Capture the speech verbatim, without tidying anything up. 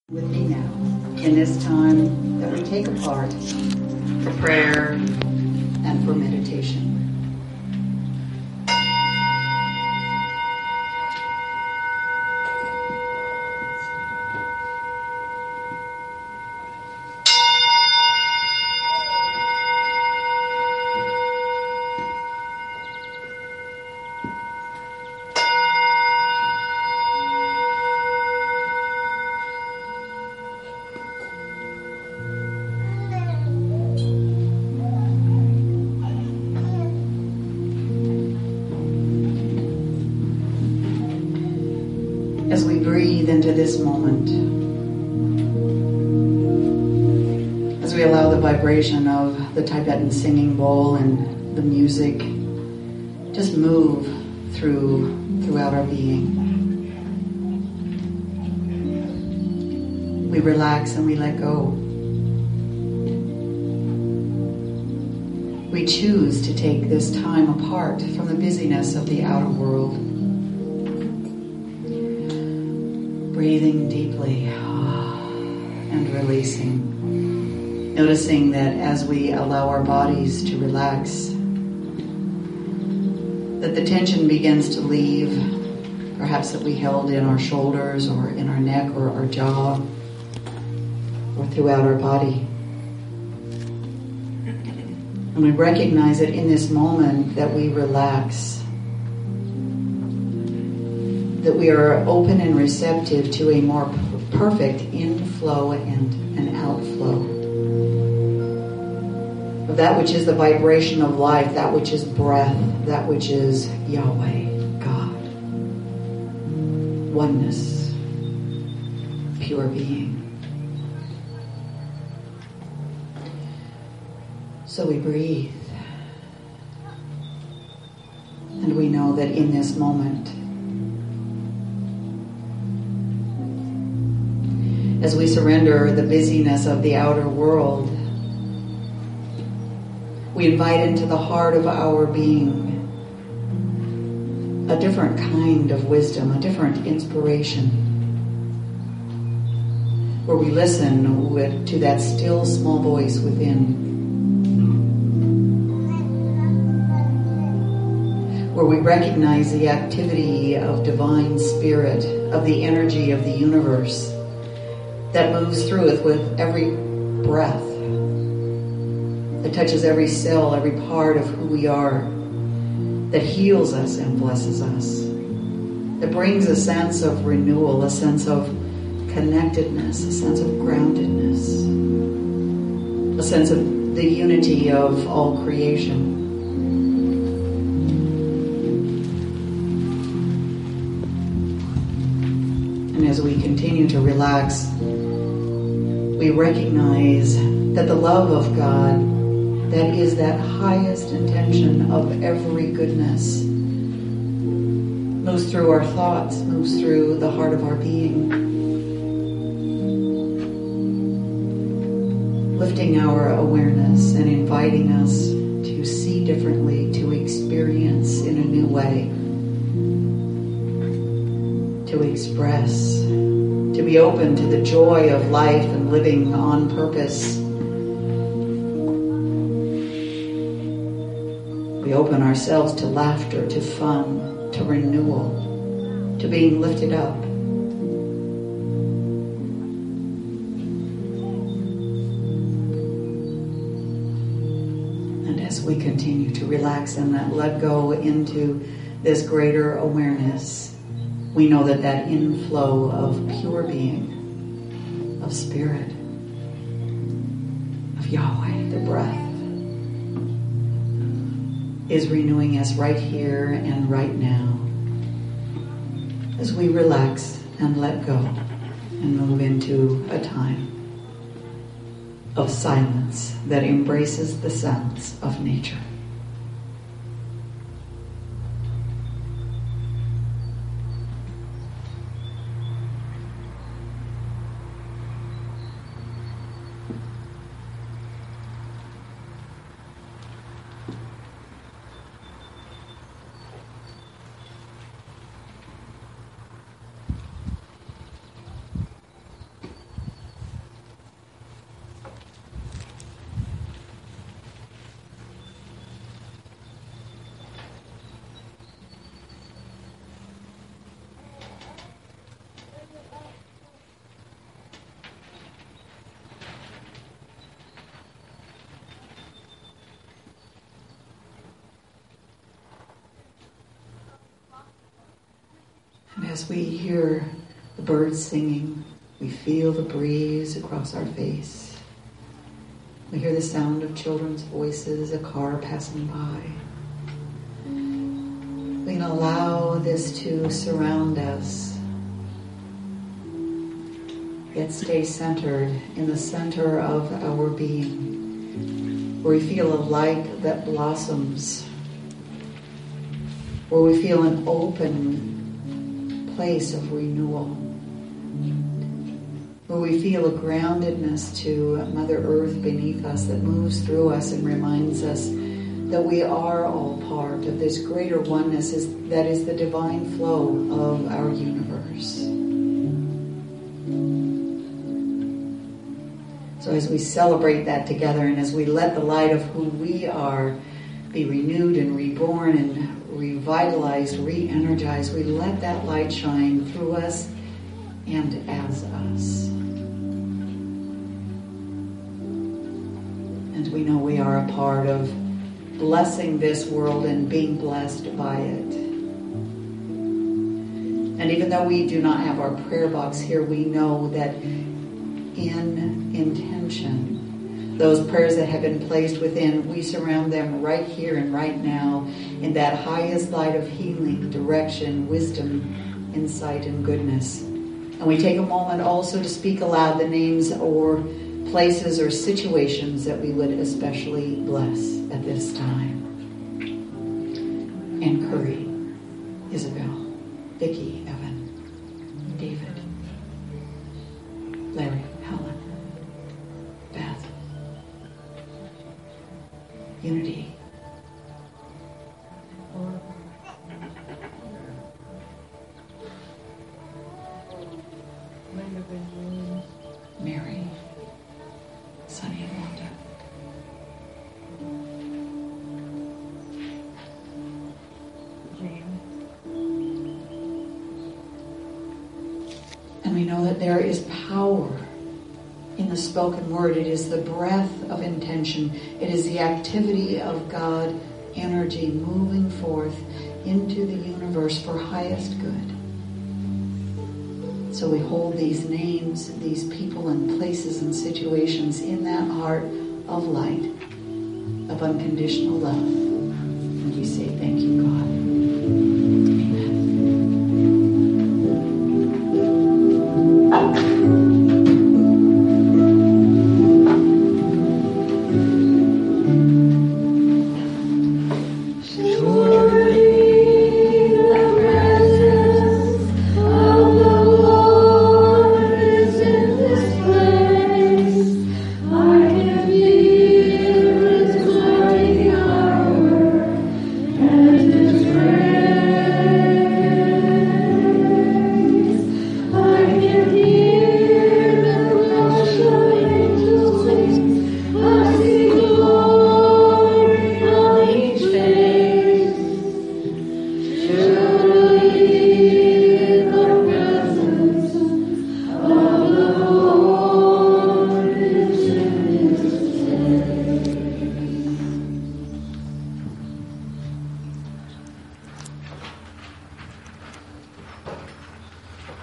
with me now in this time that we take apart for prayer and for meditation. As we breathe into this moment, as we allow the vibration of the Tibetan singing bowl and the music just move through throughout our being, we relax and we let go. We choose to take this time apart from the busyness of the outer world. Breathing deeply and releasing. Noticing that as we allow our bodies to relax, that the tension begins to leave, perhaps that we held in our shoulders or in our neck or our jaw or throughout our body. And we recognize it in this moment that we relax, that we are open and receptive to a more perfect inflow and an outflow of that which is the vibration of life, that which is breath, that which is Yahweh, God, oneness, pure being. So we breathe, and we know that in this moment, as we surrender the busyness of the outer world, we invite into the heart of our being a different kind of wisdom, a different inspiration, where we listen with, to that still small voice within, where we recognize the activity of divine spirit, of the energy of the universe, that moves through it with every breath, that touches every cell, every part of who we are, that heals us and blesses us, that brings a sense of renewal, a sense of connectedness, a sense of groundedness, a sense of the unity of all creation. And as we continue to relax, we recognize that the love of God, that is that highest intention of every goodness, moves through our thoughts, moves through the heart of our being, lifting our awareness and inviting us to see differently, to experience in a new way, to express, to be open to the joy of life and living on purpose. We open ourselves to laughter, to fun, to renewal, to being lifted up. And as we continue to relax and let go into this greater awareness, we know that that inflow of pure being, of spirit, of Yahweh, the breath, is renewing us right here and right now as we relax and let go and move into a time of silence that embraces the sounds of nature. And as we hear the birds singing, we feel the breeze across our face. We hear the sound of children's voices, a car passing by. We can allow this to surround us, yet stay centered in the center of our being, where we feel a light that blossoms, where we feel an open place of renewal, where we feel a groundedness to Mother Earth beneath us that moves through us and reminds us that we are all part of this greater oneness is, that is the divine flow of our universe. So as we celebrate that together and as we let the light of who we are be renewed and reborn and revitalized, re-energized, we let that light shine through us and as us. And we know we are a part of blessing this world and being blessed by it. And even though we do not have our prayer box here, we know that in intention, those prayers that have been placed within, we surround them right here and right now in that highest light of healing, direction, wisdom, insight, and goodness. And we take a moment also to speak aloud the names or places or situations that we would especially bless at this time. Ann Curry, Isabel, Vicki, Evan, David, Larry, Helen, Beth, Unity, Mary, Sunny and Wanda, and we know that there is power in the spoken word. It is the breath of intention. It is the activity of God energy moving forth into the universe for highest good. So we hold these names, these people and places and situations in that heart of light, of unconditional love. And we say, thank you, God.